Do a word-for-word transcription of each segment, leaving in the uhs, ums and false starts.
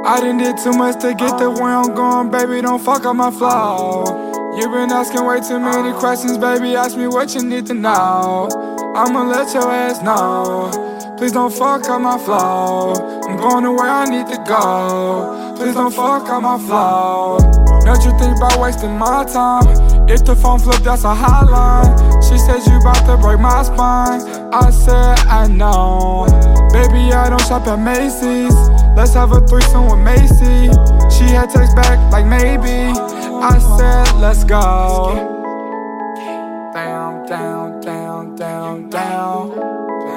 I done did too much to get to where I'm going, baby, don't fuck up my flow. You been asking way too many questions, baby, ask me what you need to know. I'ma let your ass know. Please don't fuck up my flow. I'm going to where I need to go. Please don't fuck up my flow. Don't you think about wasting my time? If the phone flip, that's a hotline. She said you bout to break my spine. I said I know. Baby, I don't shop at Macy's. Let's have a threesome with Macy. She had text back like maybe. I said let's go. Down, down, down, down, down.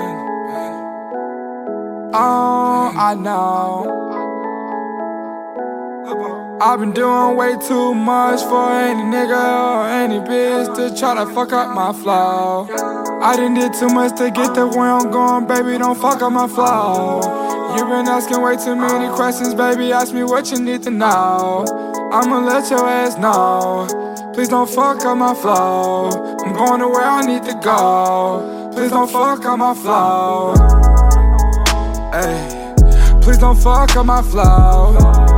Oh, I know. I've been doing way too much for any nigga or any bitch to try to fuck up my flow. I done did too much to get to where I'm going, baby, don't fuck up my flow. You been asking way too many questions, baby, ask me what you need to know. I'ma let your ass know. Please don't fuck up my flow. I'm going to where I need to go. Please don't fuck up my flow. Ay, please don't fuck up my flow.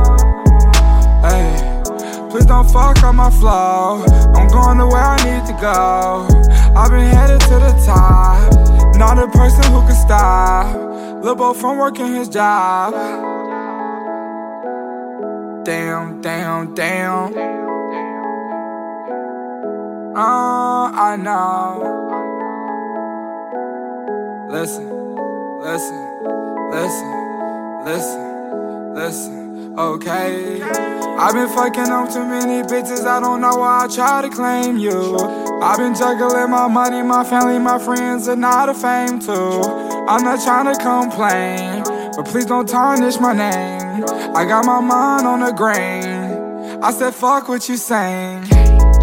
Ay, please don't fuck up my flow. I'm going to where I need to go. I've been headed to the top. Not a person who can stop Lil' Bo from working his job. Damn, damn, damn. Oh, I know. Listen, listen. Listen, listen, listen, okay. I've been fucking on too many bitches, I don't know why I try to claim you. I've been juggling my money, my family, my friends, and not a fame too. I'm not trying to complain, but please don't tarnish my name. I got my mind on the grain. I said fuck what you saying.